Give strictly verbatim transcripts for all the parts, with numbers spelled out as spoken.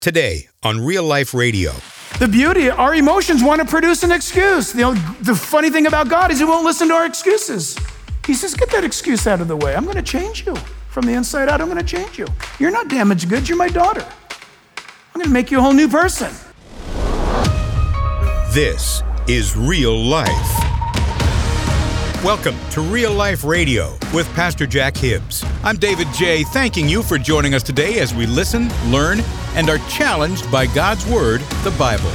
Today on Real Life Radio. The beauty, our emotions want to produce an excuse. You know, the funny thing about God is he won't listen to our excuses. He says, get that excuse out of the way. I'm going to change you. From the inside out, I'm going to change you. You're not damaged goods, you're my daughter. I'm going to make you a whole new person. This is Real Life. Welcome to Real Life Radio with Pastor Jack Hibbs. I'm David J., thanking you for joining us today as we listen, learn, and are challenged by God's Word, the Bible.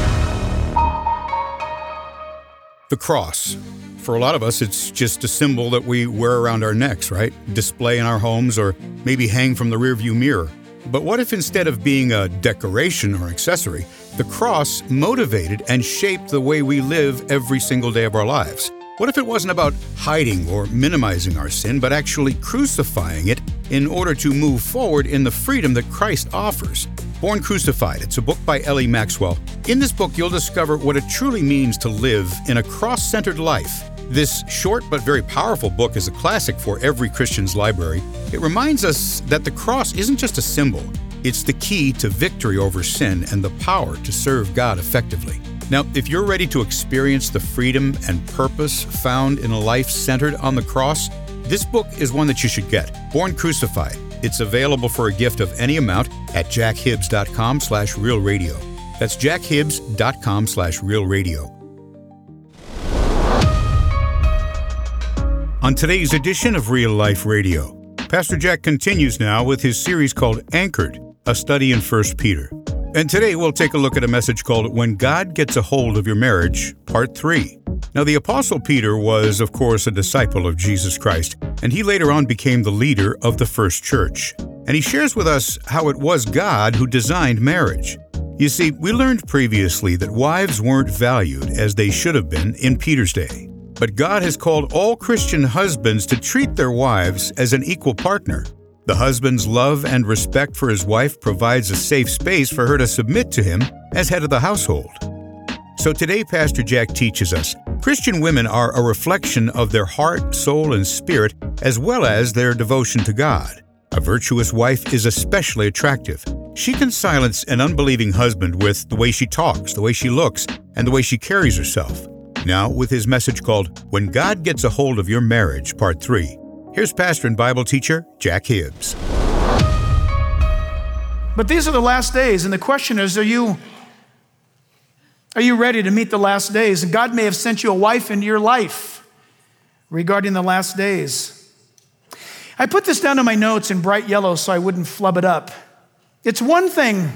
The cross. For a lot of us, it's just a symbol that we wear around our necks, right? Display in our homes or maybe hang from the rearview mirror. But what if instead of being a decoration or accessory, the cross motivated and shaped the way we live every single day of our lives? What if it wasn't about hiding or minimizing our sin, but actually crucifying it in order to move forward in the freedom that Christ offers? Born Crucified, it's a book by Ellie Maxwell. In this book, you'll discover what it truly means to live in a cross-centered life. This short but very powerful book is a classic for every Christian's library. It reminds us that the cross isn't just a symbol. It's the key to victory over sin and the power to serve God effectively. Now, if you're ready to experience the freedom and purpose found in a life centered on the cross, this book is one that you should get. Born Crucified. It's available for a gift of any amount at jackhibbs.com slash real radio. That's jackhibbs.com slash real radio. On today's edition of Real Life Radio, Pastor Jack continues now with his series called Anchored, a study in First Peter. And today we'll take a look at a message called When God Gets a Hold of Your Marriage, Part three. Now, the Apostle Peter was, of course, a disciple of Jesus Christ, and he later on became the leader of the first church. And he shares with us how it was God who designed marriage. You see, we learned previously that wives weren't valued as they should have been in Peter's day. But God has called all Christian husbands to treat their wives as an equal partner. The husband's love and respect for his wife provides a safe space for her to submit to him as head of the household. So today, Pastor Jack teaches us, Christian women are a reflection of their heart, soul, and spirit, as well as their devotion to God. A virtuous wife is especially attractive. She can silence an unbelieving husband with the way she talks, the way she looks, and the way she carries herself. Now, with his message called When God Gets a Hold of Your Marriage, Part three, here's pastor and Bible teacher Jack Hibbs. But these are the last days, and the question is, are you, are you ready to meet the last days? And God may have sent you a wife into your life regarding the last days. I put this down in my notes in bright yellow so I wouldn't flub it up. It's one thing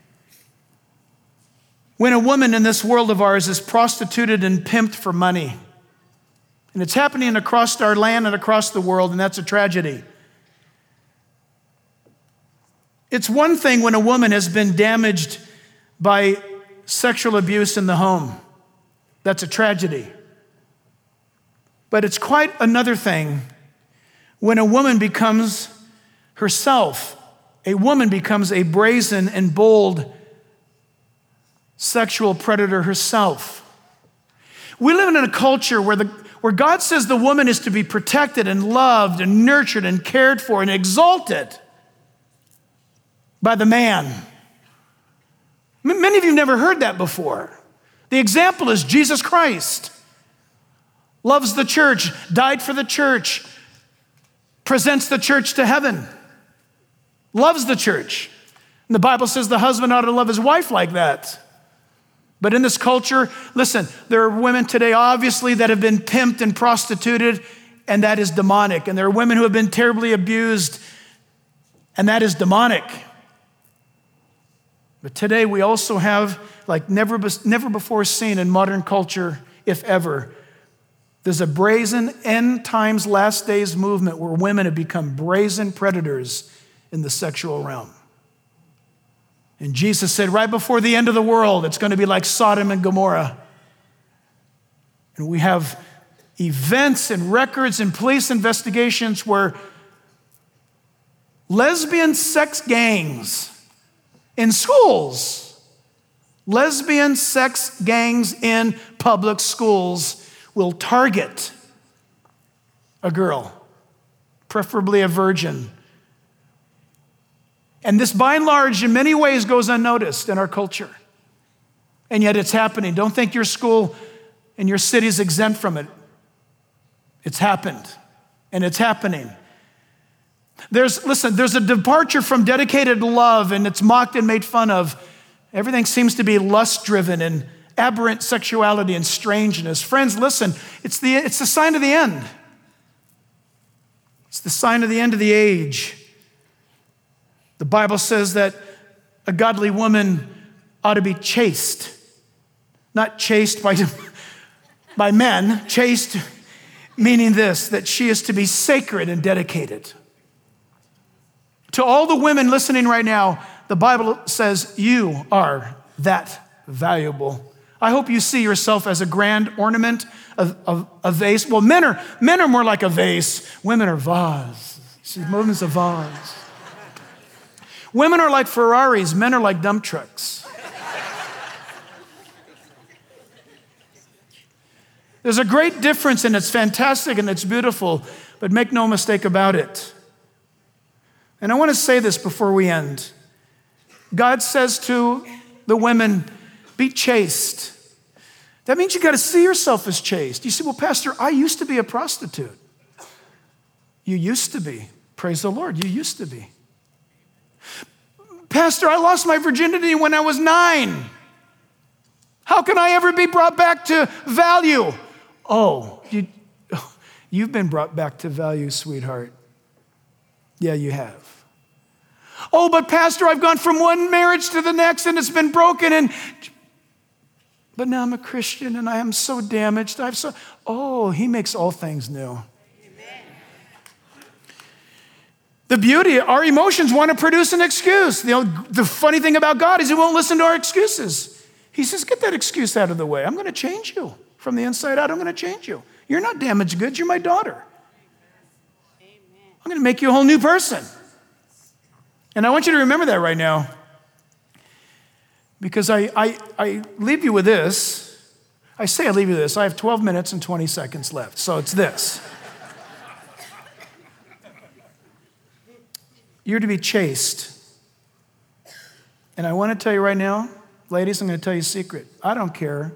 when a woman in this world of ours is prostituted and pimped for money. And it's happening across our land and across the world, and that's a tragedy. It's one thing when a woman has been damaged by sexual abuse in the home. That's a tragedy. But it's quite another thing when a woman becomes herself. A woman becomes a brazen and bold sexual predator herself. We live in a culture where the where God says the woman is to be protected and loved and nurtured and cared for and exalted by the man. Many of you have never heard that before. The example is Jesus Christ. Loves the church, died for the church, presents the church to heaven, loves the church. And the Bible says the husband ought to love his wife like that. But in this culture, listen, there are women today, obviously, that have been pimped and prostituted, and that is demonic. And there are women who have been terribly abused, and that is demonic. But today we also have, like never, never before seen in modern culture, if ever, there's a brazen end times, last days movement where women have become brazen predators in the sexual realm. And Jesus said, right before the end of the world, it's going to be like Sodom and Gomorrah. And we have events and records and police investigations where lesbian sex gangs in schools, lesbian sex gangs in public schools will target a girl, preferably a virgin, And this, by and large, in many ways goes unnoticed in our culture. And yet it's happening. Don't think your school and your city is exempt from it. It's happened, and it's happening. There's, listen, there's a departure from dedicated love, and it's mocked and made fun of. Everything seems to be lust-driven and aberrant sexuality and strangeness. Friends, listen, it's the, it's the sign of the end. It's the sign of the end of the age. The Bible says that a godly woman ought to be chaste. Not chaste by, by men, chaste meaning this, that she is to be sacred and dedicated. To all the women listening right now, the Bible says you are that valuable. I hope you see yourself as a grand ornament, a, a, a vase. Well, men are, men are more like a vase. Women are vase. See, women's a vase. Women are like Ferraris. Men are like dump trucks. There's a great difference, and it's fantastic and it's beautiful, but make no mistake about it. And I want to say this before we end. God says to the women, be chaste. That means you got to see yourself as chaste. You say, well, Pastor, I used to be a prostitute. You used to be. Praise the Lord, you used to be. Pastor, I lost my virginity when I was nine. How can I ever be brought back to value? Oh, you, you've been brought back to value, sweetheart. Yeah, you have. Oh, but Pastor, I've gone from one marriage to the next and it's been broken, and but now I'm a Christian and I am so damaged. I've so oh, he makes all things new. Amen. The beauty, our emotions want to produce an excuse. You know, the funny thing about God is he won't listen to our excuses. He says, get that excuse out of the way. I'm going to change you. From the inside out, I'm going to change you. You're not damaged goods. You're my daughter. Amen. I'm going to make you a whole new person. And I want you to remember that right now. Because I, I, I leave you with this. I say I leave you with this. I have twelve minutes and twenty seconds left. So it's this. You're to be chaste. And I want to tell you right now, ladies, I'm going to tell you a secret. I don't care.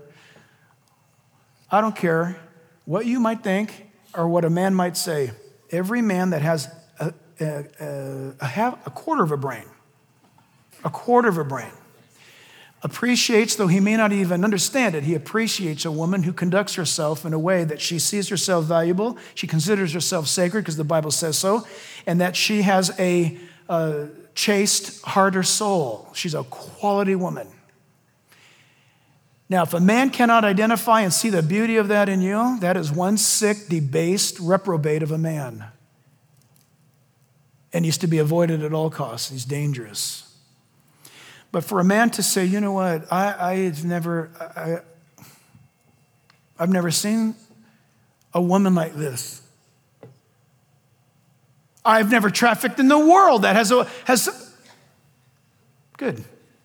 I don't care what you might think or what a man might say. Every man that has a, a, a, a, half, a quarter of a brain, a quarter of a brain, appreciates, though he may not even understand it, he appreciates a woman who conducts herself in a way that she sees herself valuable, she considers herself sacred because the Bible says so, and that she has a, a chaste heart or soul. She's a quality woman. Now, if a man cannot identify and see the beauty of that in you, that is one sick, debased reprobate of a man. And he's to be avoided at all costs. He's dangerous. But for a man to say, you know what, I, I've never, I, I've never seen a woman like this. I've never trafficked in the world that has a, has, good.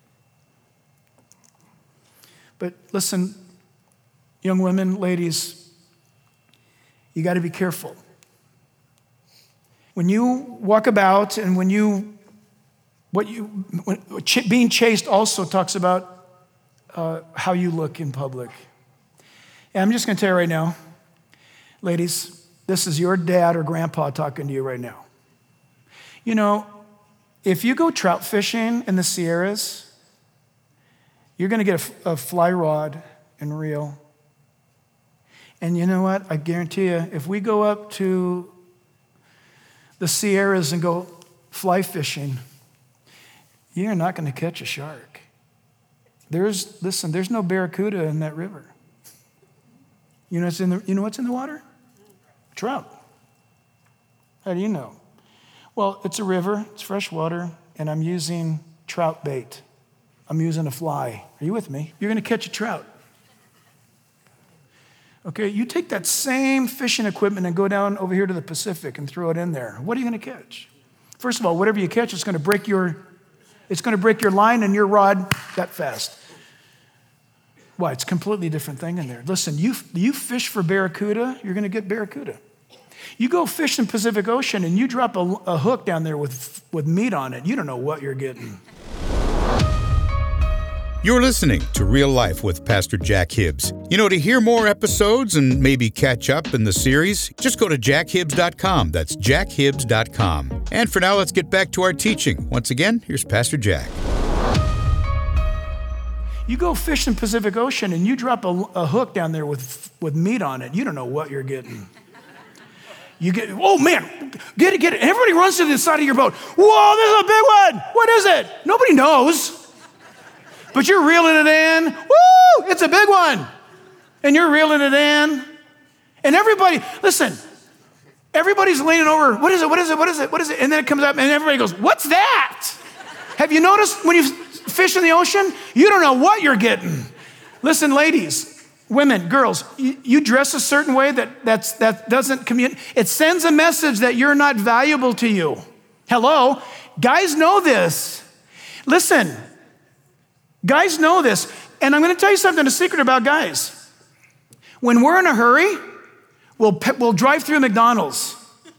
But listen, young women, ladies, you got to be careful. When you walk about and when you, what you, when, ch- being chaste also talks about uh, how you look in public. And I'm just going to tell you right now, ladies, this is your dad or grandpa talking to you right now. You know, if you go trout fishing in the Sierras, you're going to get a, a fly rod and reel. And you know what? I guarantee you, if we go up to the Sierras and go fly fishing, you're not going to catch a shark. There's, listen, there's no barracuda in that river. You know what's in the, you know what's in the water? Trout. How do you know? Well, it's a river, it's fresh water, and I'm using trout bait. I'm using a fly. Are you with me? You're going to catch a trout. Okay, you take that same fishing equipment and go down over here to the Pacific and throw it in there. What are you going to catch? First of all, whatever you catch, it's going to break your, it's going to break your line and your rod that fast. Why? It's a completely different thing in there. Listen, you, you fish for barracuda, you're going to get barracuda. You go fish in the Pacific Ocean and you drop a, a hook down there with, with meat on it. You don't know what you're getting. You're listening to Real Life with Pastor Jack Hibbs. You know, to hear more episodes and maybe catch up in the series, just go to jack hibbs dot com. That's jack hibbs dot com. And for now, let's get back to our teaching. Once again, here's Pastor Jack. You go fish in the Pacific Ocean and you drop a, a hook down there with, with meat on it. You don't know what you're getting. You get, oh man, get it, get it. Everybody runs to the side of your boat. Whoa, this is a big one. What is it? Nobody knows. But you're reeling it in. Woo, it's a big one. And you're reeling it in. And everybody, listen, everybody's leaning over. What is it? What is it? What is it? What is it? And then it comes up and everybody goes, what's that? Have you noticed when you fish in the ocean, you don't know what you're getting. Listen, ladies, women, girls, you, you dress a certain way that that's, that doesn't communicate. It sends a message that you're not valuable to you. Hello? Guys know this. Listen, guys know this. And I'm going to tell you something, a secret about guys. When we're in a hurry, we'll, we'll drive through McDonald's.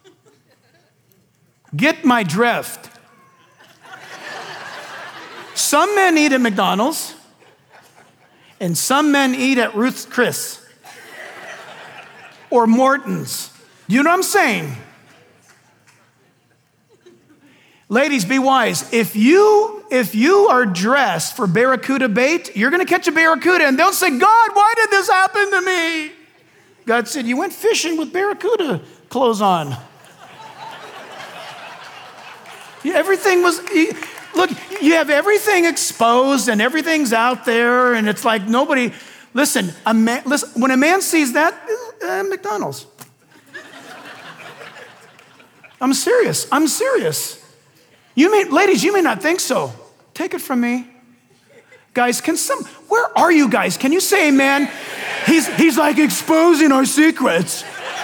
Get my drift. Some men eat at McDonald's, and some men eat at Ruth's Chris or Morton's. You know what I'm saying? Ladies, be wise. If you, if you are dressed for barracuda bait, you're going to catch a barracuda, and they'll say, God, why did this happen to me? God said, you went fishing with barracuda clothes on. Everything was... Look, you have everything exposed and everything's out there, and it's like nobody, listen, a man, listen when a man sees that, uh, McDonald's. I'm serious, I'm serious. You may, ladies, you may not think so. Take it from me. Guys, can some, where are you guys? Can you say amen? He's, he's like exposing our secrets.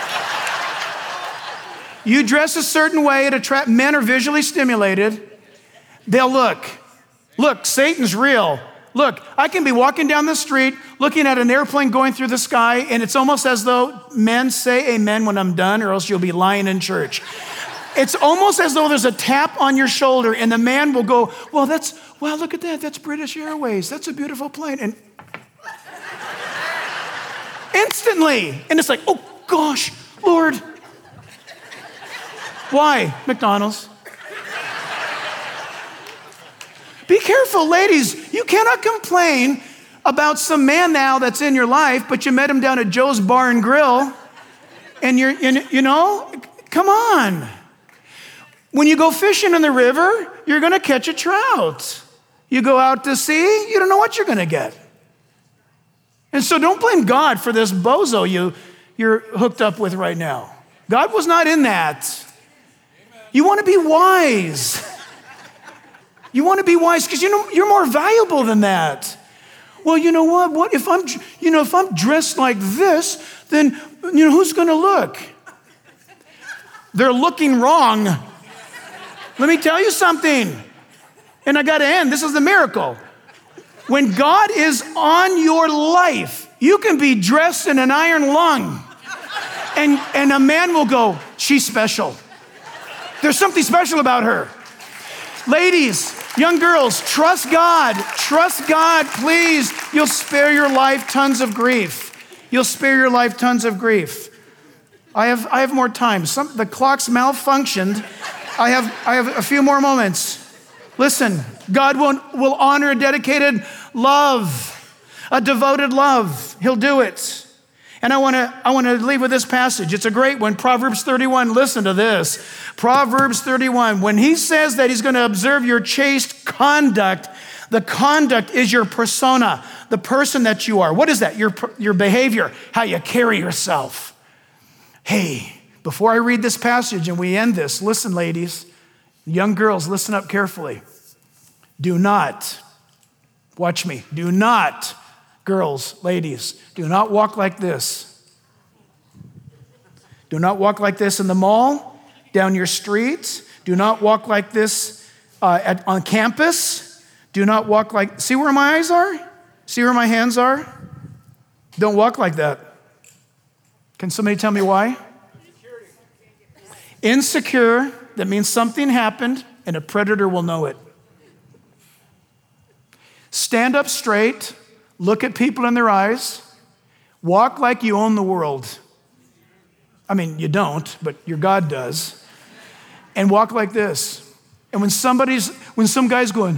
You dress a certain way to attract, men are visually stimulated. They'll look. Look, Satan's real. Look, I can be walking down the street looking at an airplane going through the sky, and it's almost as though men say amen when I'm done, or else you'll be lying in church. It's almost as though there's a tap on your shoulder, and the man will go, well, that's, well, look at that. That's British Airways. That's a beautiful plane. And instantly. And it's like, oh, gosh, Lord. Why? McDonald's. Be careful, ladies. You cannot complain about some man now that's in your life, but you met him down at Joe's Bar and Grill, and you're, you know, come on. When you go fishing in the river, you're going to catch a trout. You go out to sea, you don't know what you're going to get. And so don't blame God for this bozo you, you're hooked up with right now. God was not in that. You want to be wise. You want to be wise because you know you're more valuable than that. Well, you know what? What if I'm, you know, if I'm dressed like this, then you know who's going to look? They're looking wrong. Let me tell you something. And I got to end. This is the miracle. When God is on your life, you can be dressed in an iron lung, and and a man will go, "She's special. There's something special about her." Ladies, young girls, trust God. Trust God, please. You'll spare your life tons of grief. You'll spare your life tons of grief. I have I have more time. Some, the clock's malfunctioned. I have I have a few more moments. Listen, God will, will honor a dedicated love, a devoted love. He'll do it. And I want to I want to leave with this passage. It's a great one. Proverbs thirty-one. Listen to this. Proverbs thirty-one. When he says that he's going to observe your chaste conduct, the conduct is your persona, the person that you are. What is that? Your, your behavior, how you carry yourself. Hey, before I read this passage and we end this, listen, ladies, young girls, listen up carefully. Do not, watch me, do not, girls, ladies, do not walk like this. Do not walk like this in the mall, down your street. Do not walk like this uh, at, on campus. Do not walk like, see where my eyes are? See where my hands are? Don't walk like that. Can somebody tell me why? Insecure, that means something happened and a predator will know it. Stand up straight, look at people in their eyes, walk like you own the world. I mean, you don't, but your God does. And walk like this. And when somebody's, when some guy's going,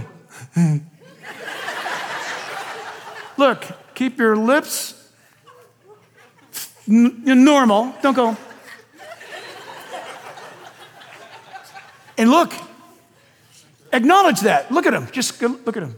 look, keep your lips n- normal, don't go. And look, acknowledge that. Look at him, just go, look at him.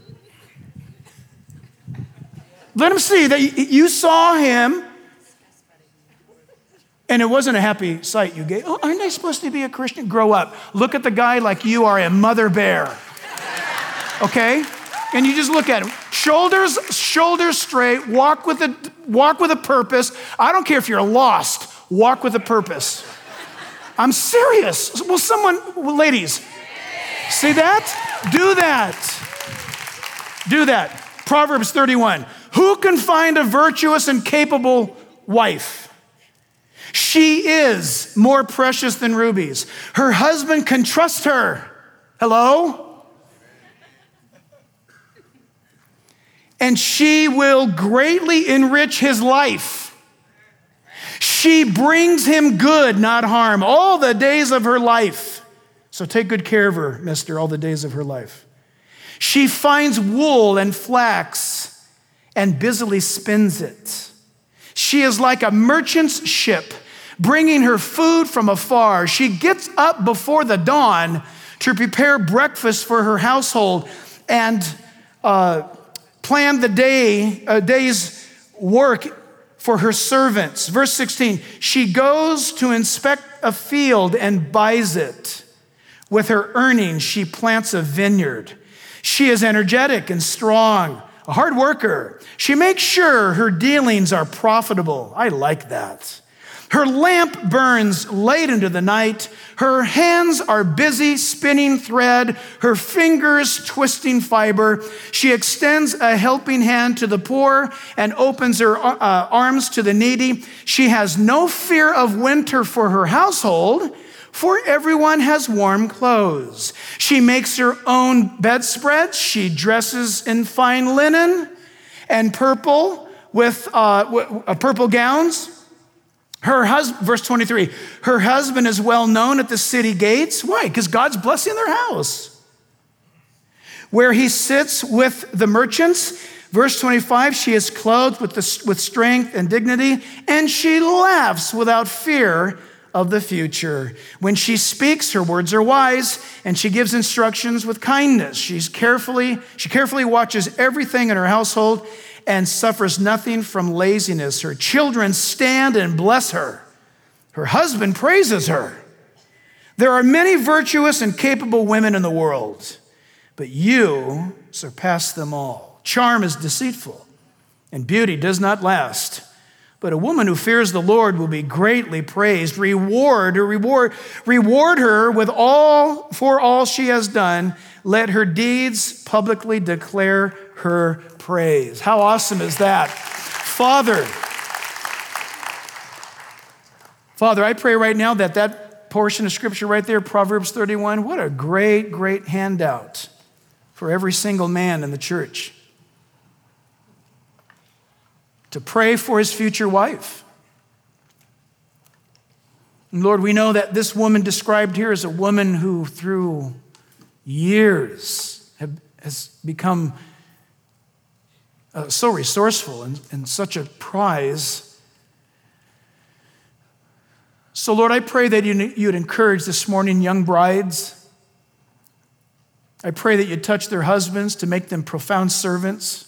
Let him see that you saw him and it wasn't a happy sight you gave. Oh, aren't I supposed to be a Christian? Grow up. Look at the guy like you are a mother bear. Okay? And you just look at him. Shoulders, shoulders straight, walk with a walk with a purpose. I don't care if you're lost, walk with a purpose. I'm serious. Will someone, well, ladies, see that? Do that. Do that. Proverbs thirty-one. Who can find a virtuous and capable wife? She is more precious than rubies. Her husband can trust her. Hello? And she will greatly enrich his life. She brings him good, not harm, all the days of her life. So take good care of her, mister, all the days of her life. She finds wool and flax and busily spins it. She is like a merchant's ship, bringing her food from afar. She gets up before the dawn to prepare breakfast for her household and uh, plan the day, uh, day's work for her servants. Verse sixteen, she goes to inspect a field and buys it. With her earnings, she plants a vineyard. She is energetic and strong, a hard worker. She makes sure her dealings are profitable. I like that. Her lamp burns late into the night. Her hands are busy spinning thread, her fingers twisting fiber. She extends a helping hand to the poor and opens her uh, arms to the needy. She has no fear of winter for her household, for everyone has warm clothes. She makes her own bedspreads. She dresses in fine linen and purple with uh, w- uh, purple gowns. Her husband, verse twenty-three, her husband is well known at the city gates. Why? Because God's blessing their house. Where he sits with the merchants. Verse twenty-five, she is clothed with, the, with strength and dignity, and she laughs without fear of the future. When she speaks, her words are wise, and she gives instructions with kindness. She's carefully, she carefully watches everything in her household and suffers nothing from laziness. Her children stand and bless her. Her husband praises her. There are many virtuous and capable women in the world, but you surpass them all. Charm is deceitful, and beauty does not last. But a woman who fears the Lord will be greatly praised. Reward her, reward, reward her with all for all she has done. Let her deeds publicly declare her praise. How awesome is that? Father, Father, I pray right now that that portion of scripture right there, Proverbs thirty-one, what a great, great handout for every single man in the church. To pray for his future wife. And Lord, we know that this woman described here is a woman who through years have, has become uh, so resourceful and, and such a prize. So Lord, I pray that you, you'd encourage this morning young brides. I pray that you'd touch their husbands to make them profound servants.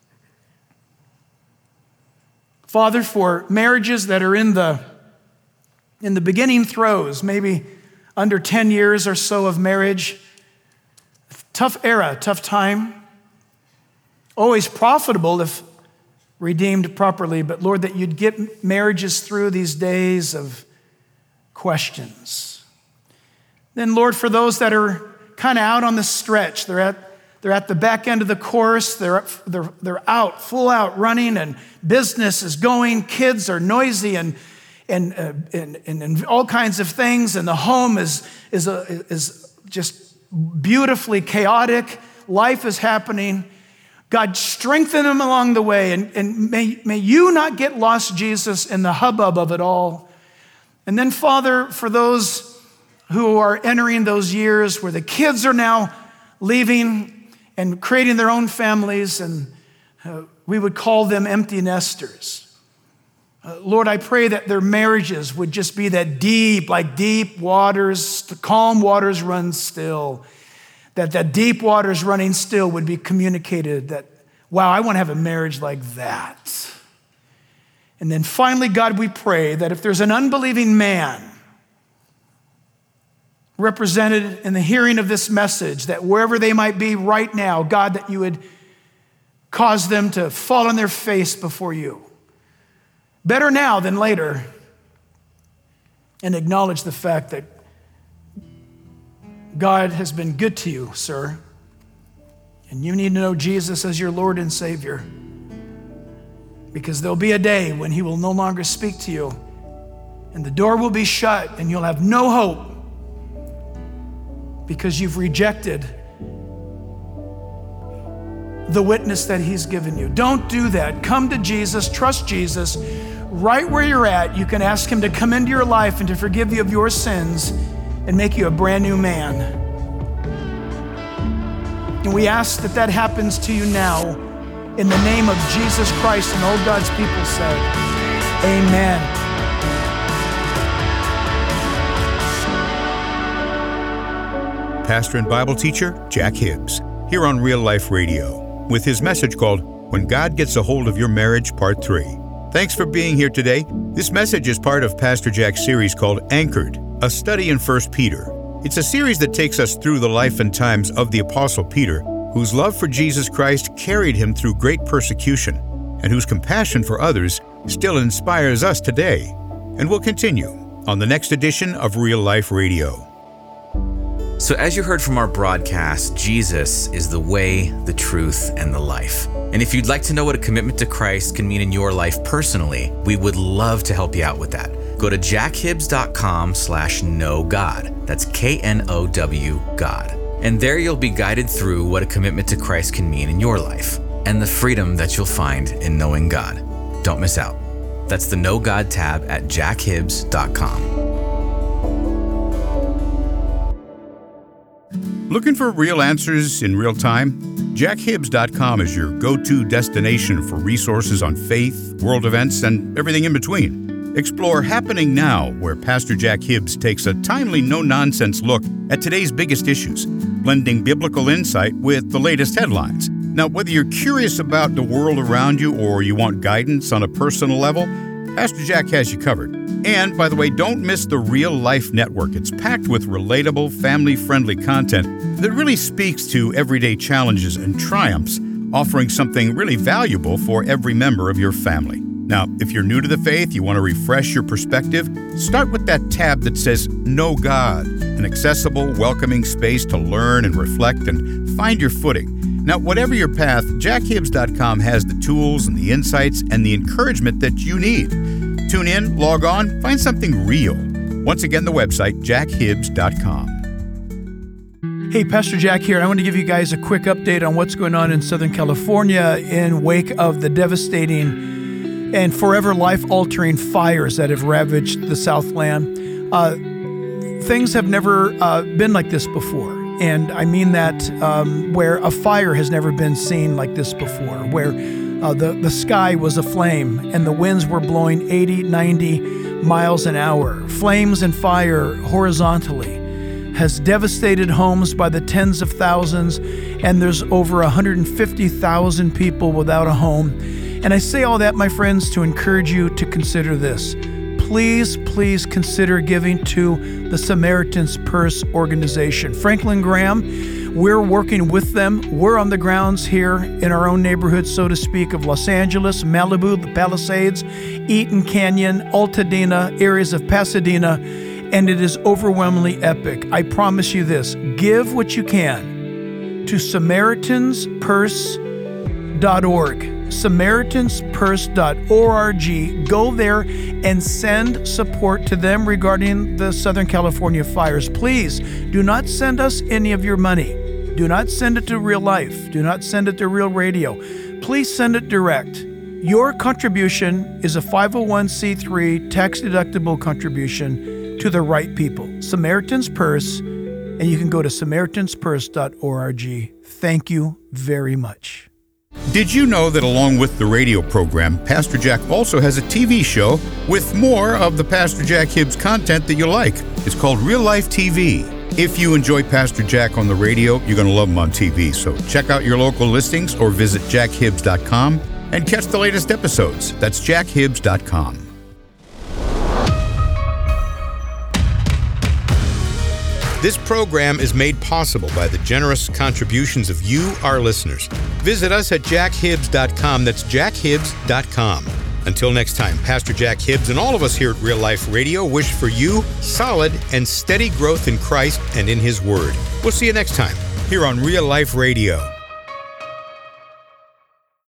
Father, for marriages that are in the, in the beginning throes, maybe under ten years or so of marriage, tough era, tough time, always profitable if redeemed properly, but Lord, that you'd get marriages through these days of questions. Then Lord, for those that are kind of out on the stretch, they're at They're at the back end of the course. They're, they're, they're out, full out running, and business is going. Kids are noisy, and, and, uh, and, and, and all kinds of things, and the home is, is, a, is just beautifully chaotic. Life is happening. God, strengthen them along the way, and, and may, may you not get lost, Jesus, in the hubbub of it all. And then, Father, for those who are entering those years where the kids are now leaving and creating their own families, and uh, we would call them empty nesters. Uh, Lord, I pray that their marriages would just be that deep, like deep waters, the calm waters run still. That that deep waters running still would be communicated that, wow, I want to have a marriage like that. And then finally, God, we pray that if there's an unbelieving man represented in the hearing of this message, that wherever they might be right now, God, that you would cause them to fall on their face before you. Better now than later, and acknowledge the fact that God has been good to you, sir, and you need to know Jesus as your Lord and Savior, because there'll be a day when he will no longer speak to you, and the door will be shut, and you'll have no hope because you've rejected the witness that he's given you. Don't do that. Come to Jesus, trust Jesus. Right where you're at, you can ask him to come into your life and to forgive you of your sins and make you a brand new man. And we ask that that happens to you now in the name of Jesus Christ, and all God's people said, amen. Pastor and Bible teacher Jack Hibbs, here on Real Life Radio, with his message called When God Gets a Hold of Your Marriage, Part three. Thanks for being here today. This message is part of Pastor Jack's series called Anchored, a study in First Peter. It's a series that takes us through the life and times of the Apostle Peter, whose love for Jesus Christ carried him through great persecution, and whose compassion for others still inspires us today. And we'll continue on the next edition of Real Life Radio. So as you heard from our broadcast, Jesus is the way, the truth, and the life. And if you'd like to know what a commitment to Christ can mean in your life personally, we would love to help you out with that. Go to jackhibbs.com slash know God. That's K N O W God. And there you'll be guided through what a commitment to Christ can mean in your life and the freedom that you'll find in knowing God. Don't miss out. That's the Know God tab at jackhibbs dot com. Looking for real answers in real time? jack hibbs dot com is your go-to destination for resources on faith, world events, and everything in between. Explore Happening Now, where Pastor Jack Hibbs takes a timely, no-nonsense look at today's biggest issues, blending biblical insight with the latest headlines. Now, whether you're curious about the world around you or you want guidance on a personal level, Pastor Jack has you covered. And, by the way, don't miss the Real Life Network. It's packed with relatable, family-friendly content that really speaks to everyday challenges and triumphs, offering something really valuable for every member of your family. Now, if you're new to the faith, you want to refresh your perspective, start with that tab that says Know God, an accessible, welcoming space to learn and reflect and find your footing. Now, whatever your path, jack hibbs dot com has the tools and the insights and the encouragement that you need. Tune in, log on, find something real. Once again, the website, jack hibbs dot com. Hey, Pastor Jack here. I want to give you guys a quick update on what's going on in Southern California in wake of the devastating and forever life-altering fires that have ravaged the Southland. Uh, things have never uh, been like this before. And I mean that um, where a fire has never been seen like this before, where uh, the, the sky was aflame and the winds were blowing eighty, ninety miles an hour. Flames and fire horizontally has devastated homes by the tens of thousands, and there's over one hundred fifty thousand people without a home. And I say all that, my friends, to encourage you to consider this. Please, please consider giving to the Samaritan's Purse organization. Franklin Graham, we're working with them. We're on the grounds here in our own neighborhood, so to speak, of Los Angeles, Malibu, the Palisades, Eaton Canyon, Altadena, areas of Pasadena, and it is overwhelmingly epic. I promise you this, give what you can to Samaritans Purse dot org. Samaritans Purse dot org. Go there and send support to them regarding the Southern California fires. Please do not send us any of your money. Do not send it to Real Life. Do not send it to Real Radio. Please send it direct. Your contribution is a five oh one c three tax-deductible contribution to the right people. Samaritan's Purse, and you can go to Samaritans Purse dot org. Thank you very much. Did you know that along with the radio program, Pastor Jack also has a T V show with more of the Pastor Jack Hibbs content that you like? It's called Real Life T V. If you enjoy Pastor Jack on the radio, you're going to love him on T V. So check out your local listings or visit jack hibbs dot com and catch the latest episodes. That's jack hibbs dot com. This program is made possible by the generous contributions of you, our listeners. Visit us at jack hibbs dot com. That's jack hibbs dot com. Until next time, Pastor Jack Hibbs and all of us here at Real Life Radio wish for you solid and steady growth in Christ and in His Word. We'll see you next time here on Real Life Radio.